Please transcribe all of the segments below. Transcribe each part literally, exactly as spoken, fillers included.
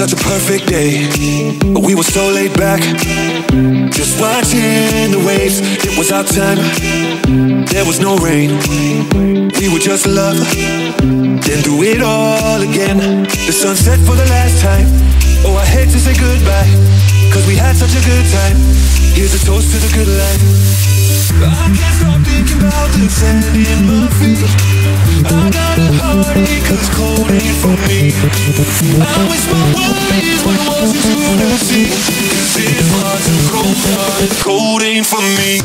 such a perfect day. We were so laid back, just watching the waves. It was our time, there was no rain. We were just love, then do it all again. The sun set for the last time. Oh, I hate to say goodbye, cause we had such a good time. Here's a toast to the good life. I can't stop thinking about the sand in my feet. I got a heartache cause cold ain't for me. I wish my worries were washed into the sea. Cause it's far too cold, darling, cold ain't for me.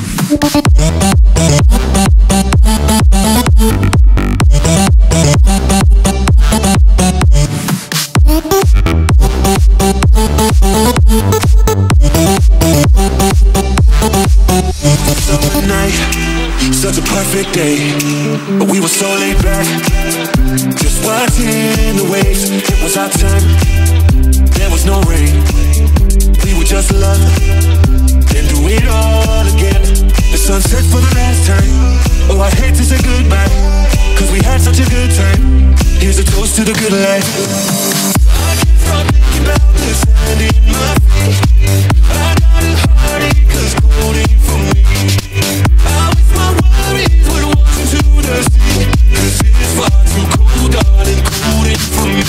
Summer night, such a perfect day. We were so laid back, just watching the waves. It was our time, there was no rain. We were just love, then do it all again. The sun set for the last time. Oh, I hate to say goodbye, cause we had such a good time. Here's a toast to the good life. I can't stop thinking about the sand in my feet. I got a heartache cause cold ain't for me. I wish my worries would wash into the sea. Cause it's far too cold, darling, cold ain't for me.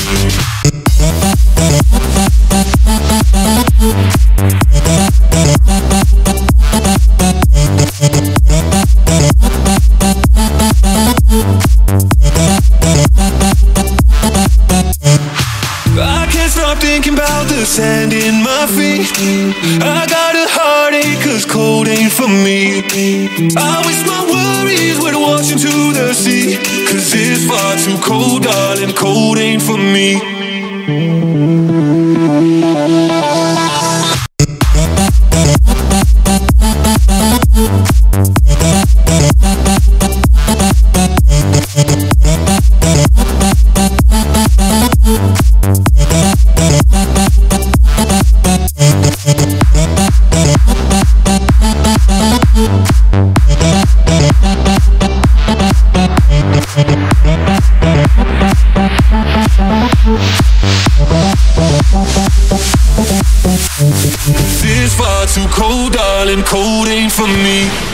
I can't stop thinking about the sand in my feet. I got a heartache cause cold ain't for me. I wish my worries would wash into the sea. Cause it's far too cold, darling, cold ain't for me. This far too cold, darling, cold ain't for me.